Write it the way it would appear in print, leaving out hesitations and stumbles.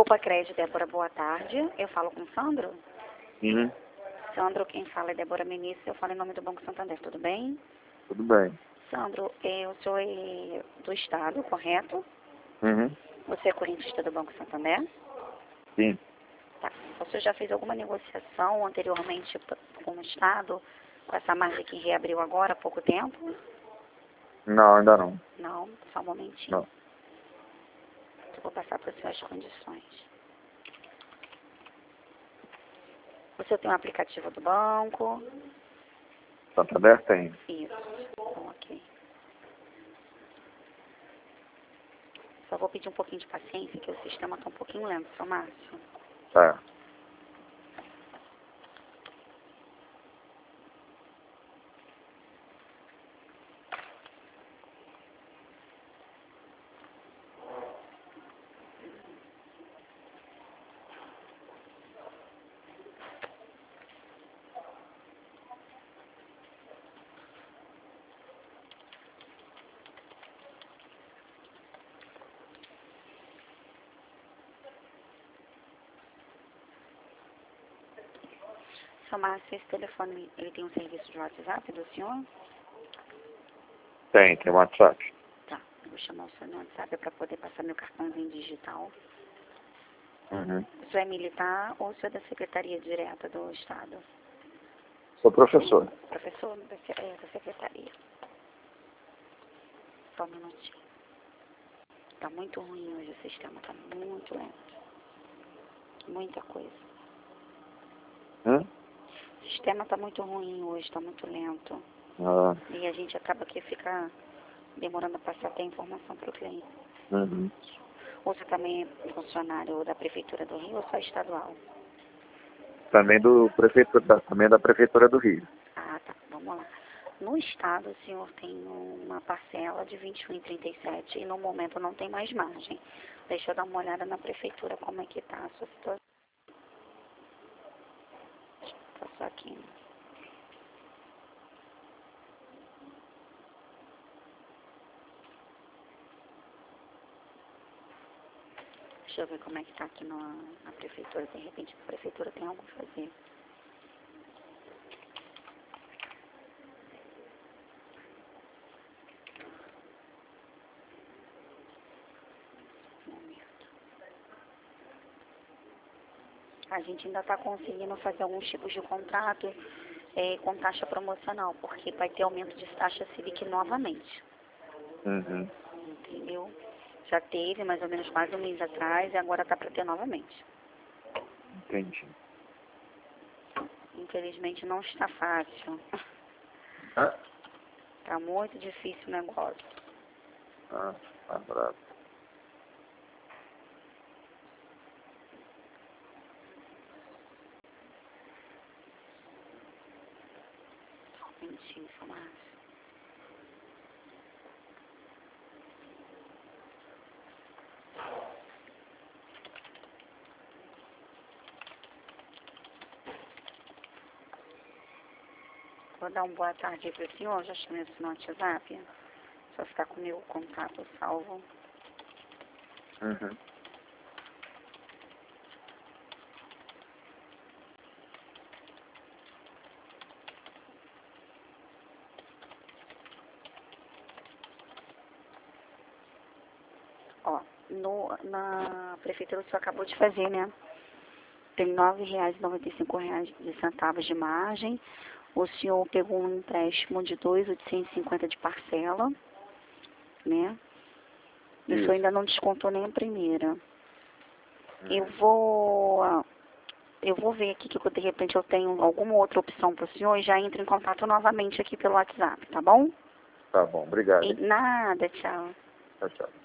Poupa Crédito, Débora, boa tarde. Eu falo com o Sandro? Uhum. Sandro, quem fala é Débora Ministro, eu falo em nome do Banco Santander, tudo bem? Tudo bem. Sandro, o senhor é do Estado, correto? Uhum. Você é correntista do Banco Santander? Sim. Tá. O senhor já fez alguma negociação anteriormente com o Estado, com essa margem que reabriu agora há pouco tempo? Não, ainda não. Não, só um momentinho. Não. Eu vou passar para o senhor as condições. O senhor tem um aplicativo do banco? Santander tem. Isso. Ok. Só vou pedir um pouquinho de paciência, que o sistema está um pouquinho lento, seu Márcio. Tá. Seu Márcio, esse telefone, ele tem um serviço de WhatsApp do senhor? Tem WhatsApp. Tá. Eu vou chamar o senhor no WhatsApp para poder passar meu cartãozinho digital. Uhum. O senhor é militar ou o senhor é da Secretaria Direta do Estado? Sou professor. Professor da Secretaria. Só um minutinho. Tá muito ruim hoje o sistema, tá muito lento. Muita coisa. O sistema tá muito ruim hoje, tá muito lento. Ah. E a gente acaba que fica demorando a passar até a informação para o cliente. Uhum. Ou você também é funcionário da Prefeitura do Rio ou só estadual? Também também da Prefeitura do Rio. Ah, tá. Vamos lá. No estado, o senhor tem uma parcela de 21,37 e no momento não tem mais margem. Deixa eu dar uma olhada na prefeitura como é que tá a sua situação. Tá só aqui. Deixa eu ver como é que tá aqui na prefeitura. De repente a prefeitura tem algo a fazer. A gente ainda está conseguindo fazer alguns tipos de contrato com taxa promocional, porque vai ter aumento de taxa Selic novamente. Uhum. Entendeu? Já teve mais ou menos quase um mês atrás e agora está para ter novamente. Entendi. Infelizmente não está fácil. Ah, Está muito difícil o negócio. tá bravo. Só um minutinho, seu Márcio. Vou dar uma boa tarde para o senhor, já chamei isso no WhatsApp. Só ficar com o meu contato salvo. Uhum. Ó, na prefeitura o senhor acabou de fazer, né? Tem R$ 9,95 de margem. O senhor pegou um empréstimo de 2.850 de parcela, né? E o senhor ainda não descontou nem a primeira. Eu vou ver aqui que de repente eu tenho alguma outra opção para o senhor e já entro em contato novamente aqui pelo WhatsApp, tá bom? Tá bom, obrigado. E nada, tchau. Tchau, tchau.